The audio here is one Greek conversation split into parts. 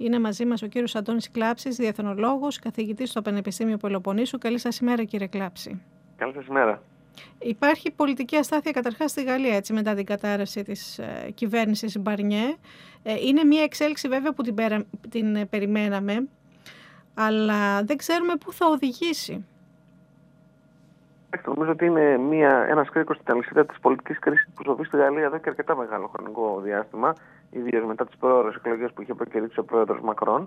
Είναι μαζί μας ο κύριος Αντώνης Κλάψης, διεθνολόγος, καθηγητής στο Πανεπιστήμιο Πελοποννήσου. Καλή σας ημέρα, κύριε Κλάψη. Καλή σας ημέρα. Υπάρχει πολιτική αστάθεια καταρχάς στη Γαλλία, έτσι, μετά την κατάρρευση της κυβέρνησης Μπαρνιέ. Είναι μια εξέλιξη βέβαια που την περιμέναμε, αλλά δεν ξέρουμε πού θα οδηγήσει. Νομίζω ότι είναι ένας κρίκος στην αλυσίδα της πολιτικής κρίσης που σοβεί στη Γαλλία εδώ και αρκετά μεγάλο χρονικό διάστημα, ιδίως μετά τις προώρες εκλογές που είχε προκηρύξει ο πρόεδρος Μακρόν.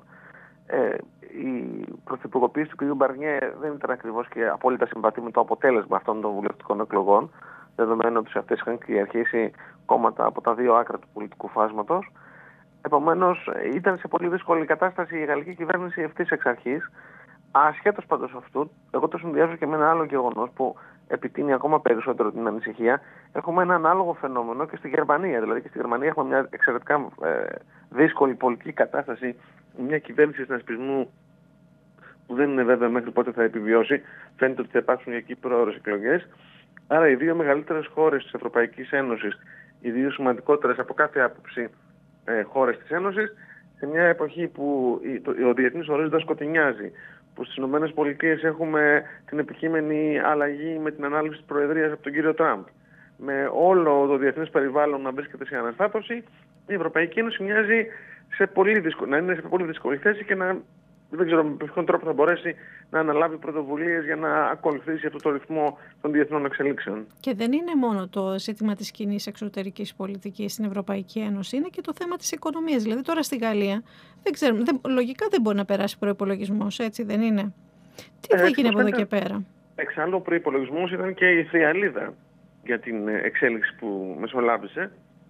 Η πρωθυπουργοποίηση του κ. Μπαρνιέ δεν ήταν ακριβώς και απόλυτα συμβατή με το αποτέλεσμα αυτών των βουλευτικών εκλογών, δεδομένου ότι σε αυτές είχαν κυριαρχήσει κόμματα από τα δύο άκρα του πολιτικού φάσματος. Επομένως, ήταν σε πολύ δύσκολη κατάσταση η γαλλική κυβέρνηση ευθύς εξ αρχής. Ασχέτως πάντως αυτού, εγώ το συνδυάζω και με ένα άλλο γεγονός που επιτείνει ακόμα περισσότερο την ανησυχία. Έχουμε ένα ανάλογο φαινόμενο και στη Γερμανία. Δηλαδή και στη Γερμανία έχουμε μια εξαιρετικά δύσκολη πολιτική κατάσταση, μια κυβέρνηση συνασπισμού που δεν είναι βέβαια μέχρι πότε θα επιβιώσει. Φαίνεται ότι θα υπάρξουν εκεί προώρες εκλογές. Άρα οι δύο μεγαλύτερες χώρες της Ευρωπαϊκής Ένωσης, οι δύο σημαντικότερες από κάθε άποψη χώρες της Ένωσης, σε μια εποχή που ο διεθνής ορίζοντας σκοτεινιάζει, που στις ΗΠΑ έχουμε την επικείμενη αλλαγή με την ανάλυση της προεδρίας από τον κύριο Τραμπ, με όλο το διεθνές περιβάλλον να βρίσκεται σε αναστάτωση, η Ευρωπαϊκή Ένωση μοιάζει να είναι σε πολύ δύσκολη θέση και δεν ξέρω με ποιον τρόπο θα μπορέσει να αναλάβει πρωτοβουλίες για να ακολουθήσει αυτό το ρυθμό των διεθνών εξελίξεων. Και δεν είναι μόνο το ζήτημα της κοινής εξωτερικής πολιτικής στην Ευρωπαϊκή Ένωση, είναι και το θέμα της οικονομίας. Δηλαδή τώρα στη Γαλλία δεν ξέρουμε, λογικά δεν μπορεί να περάσει προϋπολογισμός, έτσι δεν είναι? Τι θα γίνει από εδώ και πέρα? Εξάλλου ο προϋπολογισμός ήταν και η θριαλίδα για την εξέλιξη που μεσολάβησε.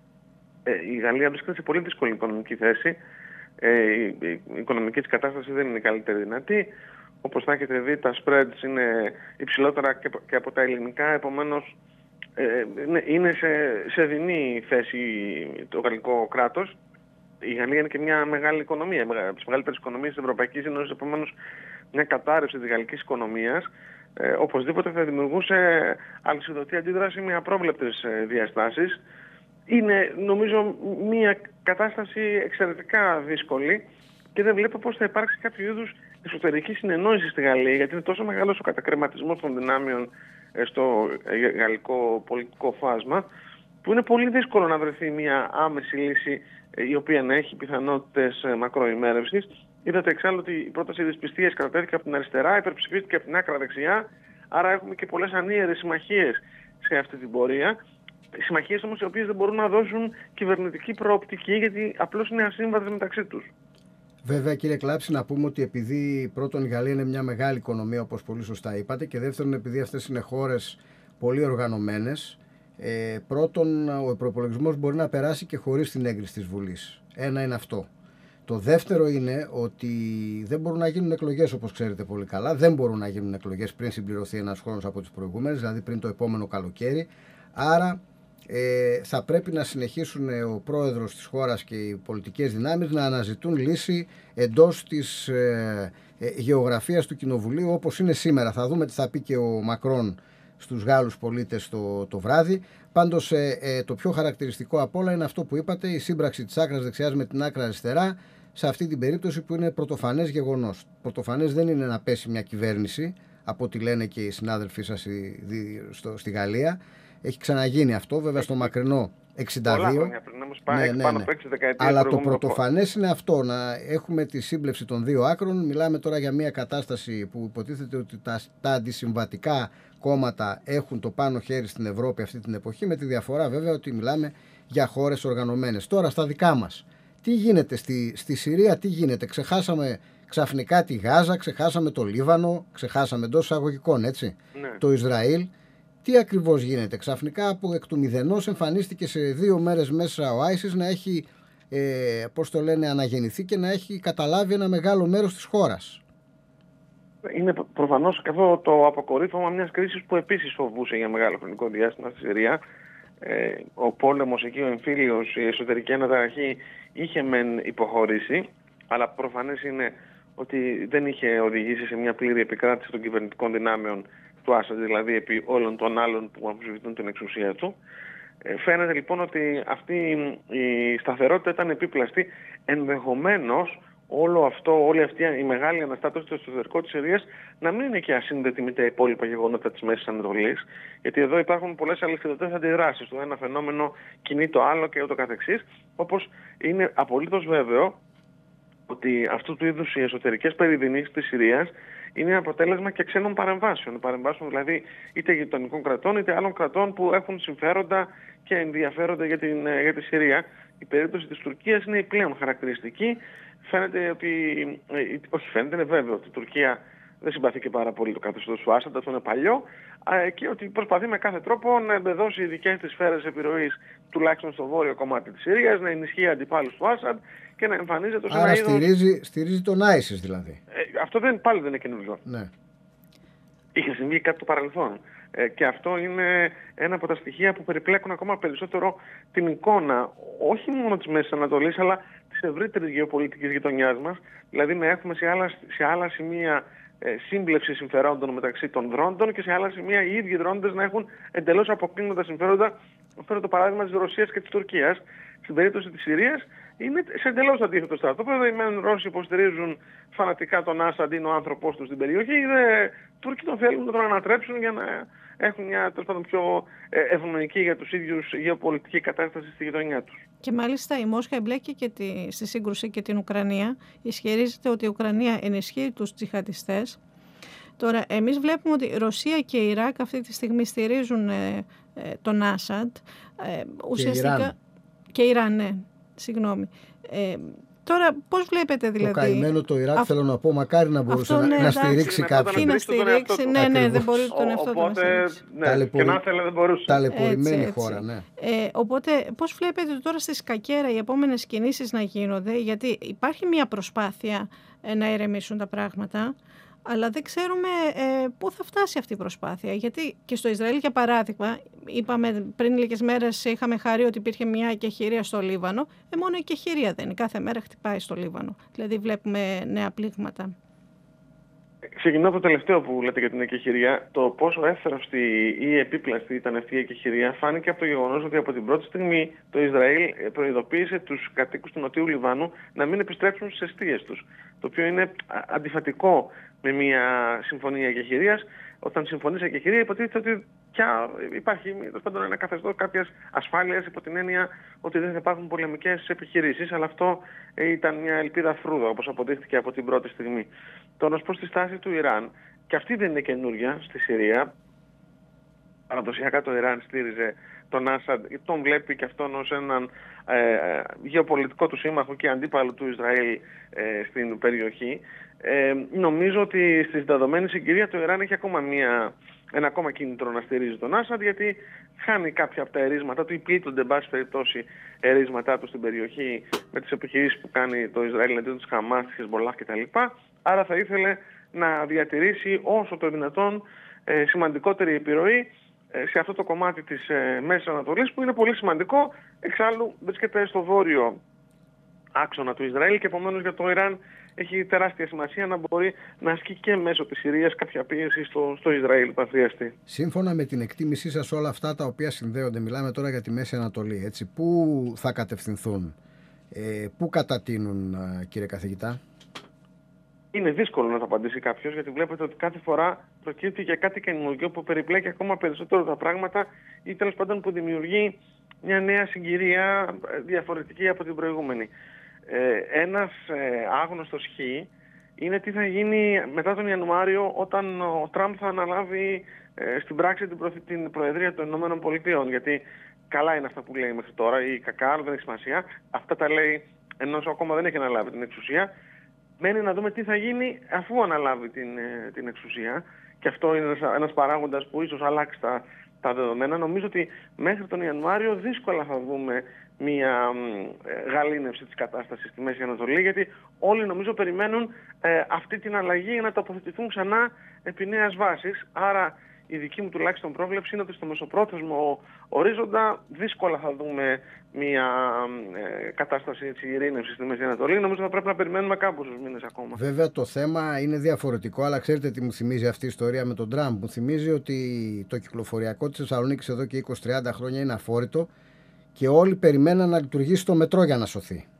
Η Γαλλία βρίσκεται σε πολύ δύσκολη οικονομική θέση. Η οικονομική της κατάσταση δεν είναι η καλύτερη δυνατή. Όπως θα έχετε δει, τα spreads είναι υψηλότερα και από τα ελληνικά, επομένως είναι σε δεινή θέση το γαλλικό κράτος. Η Γαλλία είναι και μια μεγάλη οικονομία, από τις μεγαλύτερες οικονομίες της Ευρωπαϊκής Ένωσης, επομένως μια κατάρρευση της γαλλικής οικονομίας οπωσδήποτε θα δημιουργούσε αλυσιδωτή αντίδραση με απρόβλεπτες διαστάσεις. Είναι νομίζω μια κατάσταση εξαιρετικά δύσκολη και δεν βλέπω πώς θα υπάρξει κάποιο είδους εσωτερική συνεννόηση στη Γαλλία, γιατί είναι τόσο μεγάλος ο κατακρεματισμός των δυνάμεων στο γαλλικό πολιτικό φάσμα, που είναι πολύ δύσκολο να βρεθεί μια άμεση λύση η οποία να έχει πιθανότητες μακροημέρευσης. Είδατε εξάλλου ότι η πρόταση δυσπιστίας κατατέθηκε από την αριστερά, υπερψηφίστηκε από την άκρα δεξιά, άρα έχουμε και πολλές ανίερες συμμαχίες σε αυτή την πορεία. Συμμαχίες όμως οι οποίες δεν μπορούν να δώσουν κυβερνητική προοπτική, γιατί απλώς είναι ασύμβατες μεταξύ τους. Βέβαια, κύριε Κλάψη, να πούμε ότι επειδή πρώτον η Γαλλία είναι μια μεγάλη οικονομία, όπως πολύ σωστά είπατε, και δεύτερον επειδή αυτές είναι χώρες πολύ οργανωμένες, πρώτον ο προϋπολογισμός μπορεί να περάσει και χωρίς την έγκριση της Βουλής. Ένα είναι αυτό. Το δεύτερο είναι ότι δεν μπορούν να γίνουν εκλογές, όπως ξέρετε πολύ καλά. Δεν μπορούν να γίνουν εκλογές πριν συμπληρωθεί ένας χρόνος από τις προηγούμενες, δηλαδή πριν το επόμενο καλοκαίρι. Άρα θα πρέπει να συνεχίσουν ο πρόεδρος της χώρας και οι πολιτικές δυνάμεις να αναζητούν λύση εντός της γεωγραφίας του Κοινοβουλίου, όπως είναι σήμερα. Θα δούμε τι θα πει και ο Μακρόν στους Γάλλους πολίτες το βράδυ. Πάντως το πιο χαρακτηριστικό απ' όλα είναι αυτό που είπατε, η σύμπραξη της άκρας δεξιάς με την άκρα αριστερά, σε αυτή την περίπτωση που είναι πρωτοφανές γεγονός. Πρωτοφανές δεν είναι να πέσει μια κυβέρνηση, από ό,τι λένε και οι συνάδελφοί σας στη Γαλλία. Έχει ξαναγίνει αυτό, βέβαια στο μακρινό 62. Αλλά το πρωτοφανές είναι αυτό, να έχουμε τη σύμπλευση των δύο άκρων. Μιλάμε τώρα για μια κατάσταση που υποτίθεται ότι τα αντισυμβατικά κόμματα έχουν το πάνω χέρι στην Ευρώπη αυτή την εποχή, με τη διαφορά βέβαια ότι μιλάμε για χώρες οργανωμένες. Τώρα στα δικά μας, τι γίνεται στη Συρία, τι γίνεται? Ξεχάσαμε ξαφνικά τη Γάζα, ξεχάσαμε το Λίβανο, ξεχάσαμε εντός εισαγωγικών, έτσι, το Ισραήλ. Τι ακριβώς γίνεται? Ξαφνικά από εκ του μηδενός εμφανίστηκε σε 2 μέρες μέσα ο ISIS να έχει αναγεννηθεί και να έχει καταλάβει ένα μεγάλο μέρος της χώρας. Είναι προφανώς και αυτό το αποκορύφωμα μιας κρίσης που επίσης φοβούσε για μεγάλο χρονικό διάστημα στη Συρία. Ο πόλεμος εκεί, ο εμφύλιος, η εσωτερική αναταραχή είχε μεν υποχωρήσει, αλλά προφανές είναι ότι δεν είχε οδηγήσει σε μια πλήρη επικράτηση των κυβερνητικών δυνάμεων του Άσαντ, δηλαδή επί όλων των άλλων που αμφισβητούν την εξουσία του. Φαίνεται λοιπόν ότι αυτή η σταθερότητα ήταν επίπλαστη, ενδεχομένως όλη αυτή η μεγάλη αναστάτωση στο εσωτερικό της Συρίας να μην είναι και ασύνδετη με τα υπόλοιπα γεγονότα της Μέσης Ανατολής, γιατί εδώ υπάρχουν πολλές αλυσιδωτές αντιδράσεις. Το ένα φαινόμενο κινεί το άλλο και ούτω καθεξής, όπως είναι απολύτως βέβαιο ότι αυτού του είδους οι εσωτερικές περιδινήσεις της Συρίας είναι αποτέλεσμα και ξένων παρεμβάσεων. Παρεμβάσεων δηλαδή είτε γειτονικών κρατών είτε άλλων κρατών που έχουν συμφέροντα και ενδιαφέρονται για τη Συρία. Η περίπτωση της Τουρκίας είναι η πλέον χαρακτηριστική. Φαίνεται ότι, όχι φαίνεται, είναι βέβαιο ότι η Τουρκία δεν συμπαθεί και πάρα πολύ το καθεστώς του Άσαντ, αυτό είναι παλιό, και ότι προσπαθεί με κάθε τρόπο να εμπεδώσει οι δικές της σφαίρες επιρροής, τουλάχιστον στο βόρειο κομμάτι της Συρίας, να ενισχύει αντιπάλους του Άσαντ και να εμφανίζεται ως ένα είδος... Άρα στηρίζει τον Άισις δηλαδή. Αυτό πάλι δεν είναι καινούργιο. Ναι. Είχε συμβεί κάτι του παρελθόν. Και αυτό είναι ένα από τα στοιχεία που περιπλέκουν ακόμα περισσότερο την εικόνα, όχι μόνο της Μέσης Ανατολής, αλλά της ευρύτερης γεωπολιτικής γειτονιάς μας. Δηλαδή να έχουμε σε άλλα σημεία σύμπλευση συμφερόντων μεταξύ των δρόντων και σε άλλα σημεία οι ίδιοι δρόντες να έχουν εντελώς αποκλίνοντα συμφέροντα. Φέρω το παράδειγμα της Ρωσίας και της Τουρκίας. Στην περίπτωση της Συρίας είναι σε εντελώς αντίθετο στρατόπεδο. Οι μεν Ρώσοι υποστηρίζουν φανατικά τον Άσαντ, είναι ο άνθρωπός του στην περιοχή. Οι Τούρκοι τον θέλουν να τον ανατρέψουν για να έχουν μια πιο ευνοϊκή για τους ίδιους γεωπολιτική κατάσταση στη γειτονιά τους. Και μάλιστα η Μόσχα εμπλέκει και στη σύγκρουση και την Ουκρανία. Ισχυρίζεται ότι η Ουκρανία ενισχύει τους τζιχαντιστές. Τώρα, εμείς βλέπουμε ότι η Ρωσία και η Ιράκ αυτή τη στιγμή στηρίζουν τον Άσαντ. Ουσιαστικά. Και Ιράν, ναι. Συγγνώμη. Τώρα, πώς βλέπετε δηλαδή... Το καημένο το Ιράκ, θέλω να πω, μακάρι να μπορούσε να στηρίξει κάποιον. Τι να στηρίξει, ναι, δεν μπορεί τον εαυτό του να στηρίξει. Και να θέλει δεν μπορούσε. Ταλαιπωρημένη χώρα, ναι. Οπότε, πώς βλέπετε τώρα στη Σκακέρα οι επόμενες κινήσεις να γίνονται, γιατί υπάρχει μια προσπάθεια να ηρεμήσουν τα πράγματα, αλλά δεν ξέρουμε πού θα φτάσει αυτή η προσπάθεια. Γιατί και στο Ισραήλ, για παράδειγμα, είπαμε πριν λίγες μέρες, είχαμε χαρεί ότι υπήρχε μια εκεχηρία στο Λίβανο. Μόνο η εκεχηρία δεν είναι. Κάθε μέρα χτυπάει στο Λίβανο. Δηλαδή βλέπουμε νέα πλήγματα. Ξεκινώ από το τελευταίο που λέτε για την εκεχηρία. Το πόσο εύθραυστη ή επίπλαστη ήταν αυτή η εκεχηρία φάνηκε από το γεγονός ότι από την πρώτη στιγμή το Ισραήλ προειδοποίησε τους κατοίκους του Νοτιού Λιβάνου να μην επιστρέψουν στις αιστείες τους. Το οποίο είναι αντιφατικό με μια συμφωνία εκεχηρίας. Όταν συμφωνείς εκεχηρία, υποτίθεται ότι πια υπάρχει ένα καθεστώς κάποιας ασφάλειας υπό την έννοια ότι δεν θα υπάρχουν πολεμικές επιχειρήσεις, αλλά αυτό ήταν μια ελπίδα φρούδα, όπως αποδείχθηκε από την πρώτη στιγμή. Τώρα, ως προς τη στάση του Ιράν, και αυτή δεν είναι καινούρια στη Συρία. Παραδοσιακά το Ιράν στήριζε τον Άσαντ, τον βλέπει και αυτόν ως έναν γεωπολιτικό του σύμμαχο και αντίπαλο του Ισραήλ στην περιοχή. Νομίζω ότι στη δεδομένη συγκυρία το Ιράν έχει ένα ακόμα κίνητρο να στηρίζει τον Άσαντ, γιατί χάνει κάποια από τα ερίσματα του ή πλήττονται, εν πάση περιπτώσει, ερίσματά του στην περιοχή με τις επιχειρήσεις που κάνει το Ισραήλ εναντίον της Χαμάς, της Χεσμολάχ κτλ. Άρα θα ήθελε να διατηρήσει όσο το δυνατόν σημαντικότερη επιρροή σε αυτό το κομμάτι της Μέσης Ανατολής, που είναι πολύ σημαντικό. Εξάλλου βρίσκεται στο βόρειο άξονα του Ισραήλ και επομένως για το Ιράν έχει τεράστια σημασία να μπορεί να ασκεί και μέσω της Συρίας κάποια πίεση στο Ισραήλ που χρειαστεί. Σύμφωνα με την εκτίμησή σας, όλα αυτά τα οποία συνδέονται, μιλάμε τώρα για τη Μέση Ανατολή, έτσι, πού θα κατευθυνθούν, πού κατατείνουν, κύριε καθηγητά? Είναι δύσκολο να το απαντήσει κάποιος, γιατί βλέπετε ότι κάθε φορά προκύπτει για κάτι καινούργιο που περιπλέκει ακόμα περισσότερο τα πράγματα ή τέλος πάντων που δημιουργεί μια νέα συγκυρία διαφορετική από την προηγούμενη. Ένας άγνωστος χ είναι τι θα γίνει μετά τον Ιανουάριο, όταν ο Τραμπ θα αναλάβει στην πράξη την Προεδρία των Ηνωμένων Πολιτειών. Γιατί καλά είναι αυτά που λέει μέχρι τώρα, η κακά, δεν έχει σημασία. Αυτά τα λέει ενώ ακόμα δεν έχει αναλάβει την εξουσία. Μένει να δούμε τι θα γίνει αφού αναλάβει την εξουσία. Και αυτό είναι ένας παράγοντας που ίσως αλλάξει τα δεδομένα. Νομίζω ότι μέχρι τον Ιανουάριο δύσκολα θα δούμε μια γαλήνευση της κατάστασης στη Μέση Ανατολή, γιατί όλοι νομίζω περιμένουν αυτή την αλλαγή για να τοποθετηθούν ξανά επί νέας βάσης. Άρα η δική μου τουλάχιστον πρόβλεψη είναι ότι στο μεσοπρόθεσμο ορίζοντα δύσκολα θα δούμε μια κατάσταση ειρήνευσης στη Μέση Ανατολή. Νομίζω θα πρέπει να περιμένουμε κάποιους μήνες ακόμα. Βέβαια το θέμα είναι διαφορετικό, αλλά ξέρετε τι μου θυμίζει αυτή η ιστορία με τον Τραμπ? Μου θυμίζει ότι το κυκλοφοριακό της Θεσσαλονίκης εδώ και 20-30 χρόνια είναι αφόρητο και όλοι περιμέναν να λειτουργήσει το μετρό για να σωθεί.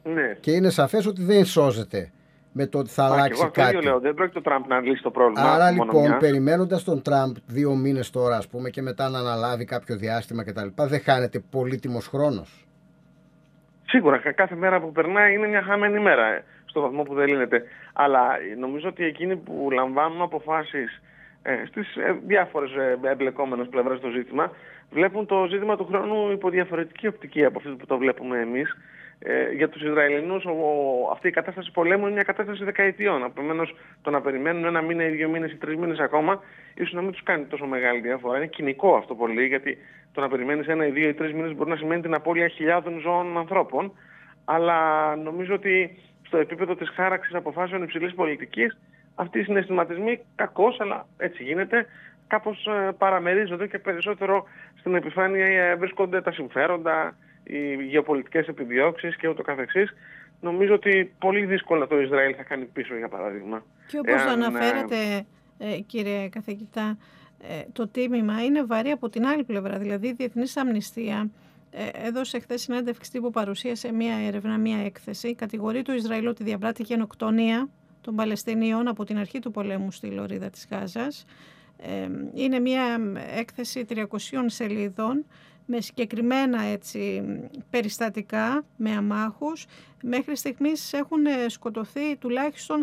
Ναι. Και είναι σαφές ότι δεν σώζεται με το ότι θα αλλάξει κάτι. Λέω, δεν πρόκειται ο Τραμπ να λύσει το πρόβλημα. Άρα λοιπόν, περιμένοντας τον Τραμπ 2 μήνες τώρα, ας πούμε, και μετά να αναλάβει κάποιο διάστημα κτλ., δεν χάνεται πολύτιμος χρόνος? Σίγουρα, κάθε μέρα που περνάει είναι μια χαμένη μέρα, στο βαθμό που δεν λύνεται. Αλλά νομίζω ότι εκείνοι που λαμβάνουν αποφάσεις στις διάφορες εμπλεκόμενες πλευρές στο ζήτημα, βλέπουν το ζήτημα του χρόνου υπό διαφορετική οπτική από αυτή που το βλέπουμε εμείς. Για τους Ισραηλινούς αυτή η κατάσταση πολέμου είναι μια κατάσταση δεκαετιών. Επομένως, το να περιμένουν 1 μήνα ή 2 μήνες ή 3 μήνες ακόμα, ίσως να μην τους κάνει τόσο μεγάλη διαφορά. Είναι κοινικό αυτό πολύ, γιατί το να περιμένεις 1 ή 2 ή 3 μήνες μπορεί να σημαίνει την απώλεια χιλιάδων ζώων ανθρώπων. Αλλά νομίζω ότι στο επίπεδο της χάραξης αποφάσεων υψηλής πολιτικής, αυτοί οι συναισθηματισμοί, κακώς, αλλά έτσι γίνεται, κάπως παραμερίζονται και περισσότερο στην επιφάνεια βρίσκονται τα συμφέροντα, οι γεωπολιτικές επιδιώξεις και ούτω καθεξής. Νομίζω ότι πολύ δύσκολα το Ισραήλ θα κάνει πίσω, για παράδειγμα. Και όπως το αναφέρατε, κύριε καθηγητά, το τίμημα είναι βαρύ από την άλλη πλευρά. Δηλαδή η Διεθνής Αμνηστία έδωσε χθες συνέντευξη τύπου, παρουσίασε μία έρευνα, μία έκθεση. Κατηγορεί το Ισραήλ ότι διαπράττει γενοκτονία των Παλαιστινίων από την αρχή του πολέμου στη λωρίδα της Γάζας. Είναι μία έκθεση 300 σελίδων με συγκεκριμένα περιστατικά, με αμάχους. Μέχρι στιγμής έχουν σκοτωθεί τουλάχιστον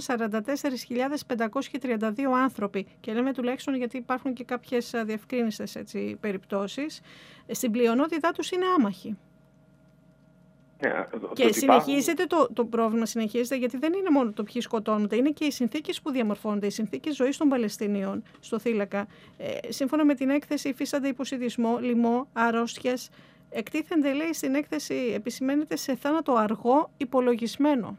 44.532 άνθρωποι. Και λέμε τουλάχιστον γιατί υπάρχουν και κάποιες αδιευκρίνιστες περιπτώσεις. Στην πλειονότητά τους είναι άμαχοι. Και συνεχίζεται το πρόβλημα, συνεχίζεται, γιατί δεν είναι μόνο το ποιοι σκοτώνονται, είναι και οι συνθήκες που διαμορφώνονται, οι συνθήκες ζωής των Παλαιστινίων στο θύλακα. Σύμφωνα με την έκθεση, υφίστανται υποσιτισμό, λοιμό, αρρώστιες. Εκτίθενται, λέει, στην έκθεση, επισημαίνεται, σε θάνατο αργό υπολογισμένο.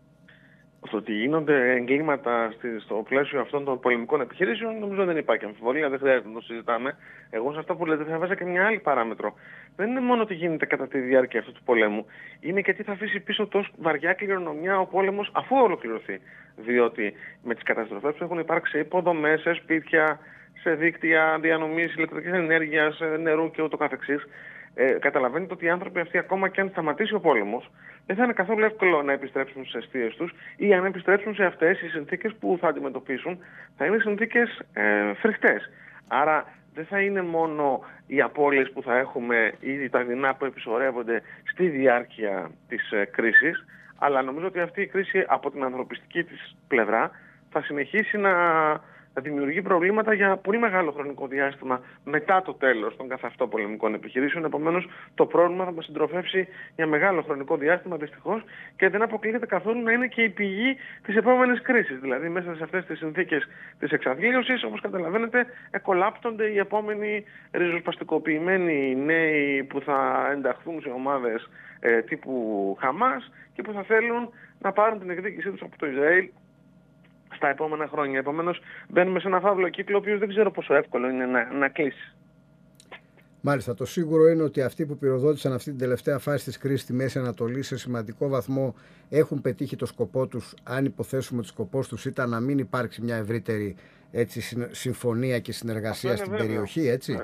Στο ότι γίνονται εγκλήματα στο πλαίσιο αυτών των πολεμικών επιχειρήσεων, νομίζω δεν υπάρχει αμφιβολία, δεν χρειάζεται να το συζητάμε. Εγώ σε αυτό που λέτε θα βάζα και μια άλλη παράμετρο. Δεν είναι μόνο τι γίνεται κατά τη διάρκεια αυτού του πολέμου, είναι και τι θα αφήσει πίσω τόσο βαριά κληρονομιά ο πόλεμος αφού ολοκληρωθεί. Διότι με τις καταστροφές που έχουν υπάρξει υποδομές, σε σπίτια, σε δίκτυα διανομής ηλεκτρικής ενέργειας, νερού και ούτω καθεξής, καταλαβαίνετε ότι οι άνθρωποι αυτοί, ακόμα και αν σταματήσει ο πόλεμος, δεν θα είναι καθόλου εύκολο να επιστρέψουν στις αιστείες τους, ή αν επιστρέψουν σε αυτές οι συνθήκες που θα αντιμετωπίσουν, θα είναι συνθήκες φρικτές. Άρα δεν θα είναι μόνο οι απώλειες που θα έχουμε ή τα δεινά που επισορεύονται στη διάρκεια της κρίσης, αλλά νομίζω ότι αυτή η κρίση από την ανθρωπιστική της πλευρά θα συνεχίσει να δημιουργεί προβλήματα για πολύ μεγάλο χρονικό διάστημα μετά το τέλος των καθ' αυτό πολεμικών επιχειρήσεων. Επομένως, το πρόβλημα θα μας συντροφεύσει για μεγάλο χρονικό διάστημα, δυστυχώς, και δεν αποκλείεται καθόλου να είναι και η πηγή της επόμενης κρίσης. Δηλαδή, μέσα σε αυτές τις συνθήκες της εξαθλίωσης, όπως καταλαβαίνετε, εκολάπτονται οι επόμενοι ριζοσπαστικοποιημένοι νέοι που θα ενταχθούν σε ομάδες τύπου Χαμάς και που θα θέλουν να πάρουν την εκδίκησή τους από το Ισραήλ στα επόμενα χρόνια. Επομένως, μπαίνουμε σε ένα φαύλο κύκλο, ο οποίος δεν ξέρω πόσο εύκολο είναι να κλείσει. Μάλιστα. Το σίγουρο είναι ότι αυτοί που πυροδότησαν αυτή την τελευταία φάση της κρίσης στη Μέση Ανατολή σε σημαντικό βαθμό έχουν πετύχει το σκοπό τους, αν υποθέσουμε ότι ο σκοπός τους ήταν να μην υπάρξει μια ευρύτερη συμφωνία και συνεργασία στην περιοχή, έτσι.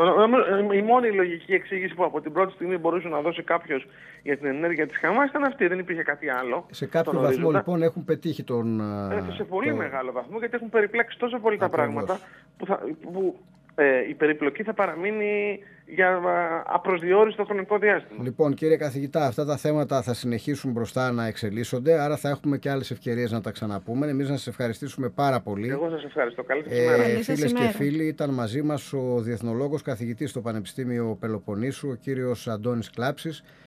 Η μόνη λογική εξήγηση που από την πρώτη στιγμή μπορούσε να δώσει κάποιος για την ενέργεια της Χαμάς ήταν αυτή, δεν υπήρχε κάτι άλλο. Σε κάποιο βαθμό λοιπόν έχουν πετύχει τον... σε πολύ μεγάλο βαθμό, γιατί έχουν περιπλέξει τόσο πολύ τα πράγματα που η περιπλοκή θα παραμείνει για απροσδιόριστο χρονικό διάστημα. Λοιπόν, κύριε καθηγητά, αυτά τα θέματα θα συνεχίσουν μπροστά να εξελίσσονται, άρα θα έχουμε και άλλες ευκαιρίες να τα ξαναπούμε. Εμείς να σας ευχαριστήσουμε πάρα πολύ. Εγώ σας ευχαριστώ. Καλή σας ημέρα. Φίλες και φίλοι, ήταν μαζί μας ο διεθνολόγος καθηγητής στο Πανεπιστήμιο Πελοποννήσου, ο κύριος Αντώνης Κλάψης.